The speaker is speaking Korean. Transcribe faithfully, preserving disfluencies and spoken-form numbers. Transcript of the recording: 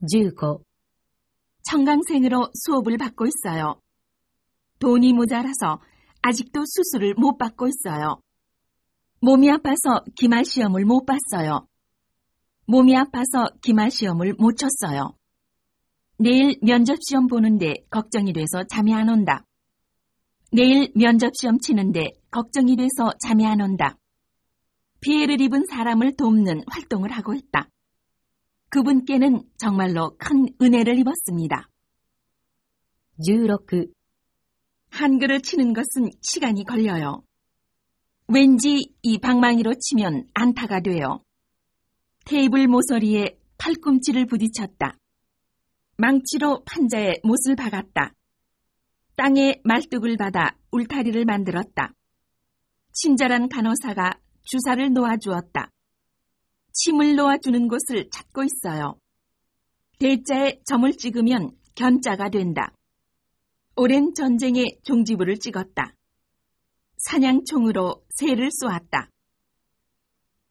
십오. 청강생으로 수업을 받고 있어요. 돈이 모자라서 아직도 수술을 못 받고 있어요. 몸이 아파서 기말 시험을 못 봤어요. 몸이 아파서 기말 시험을 못 쳤어요. 내일 면접 시험 보는데 걱정이 돼서 잠이 안 온다. 내일 면접 시험 치는데 걱정이 돼서 잠이 안 온다. 피해를 입은 사람을 돕는 활동을 하고 있다. 그분께는 정말로 큰 은혜를 입었습니다. 십육. 한글을 치는 것은 시간이 걸려요. 왠지 이 방망이로 치면 안타가 돼요. 테이블 모서리에 팔꿈치를 부딪혔다. 망치로 판자에 못을 박았다. 땅에 말뚝을 받아 울타리를 만들었다. 친절한 간호사가 주사를 놓아주었다. 침을 놓아주는 곳을 찾고 있어요. 대자에 점을 찍으면 견자가 된다. 오랜 전쟁에 종지부를 찍었다. 사냥총으로 새를 쏘았다.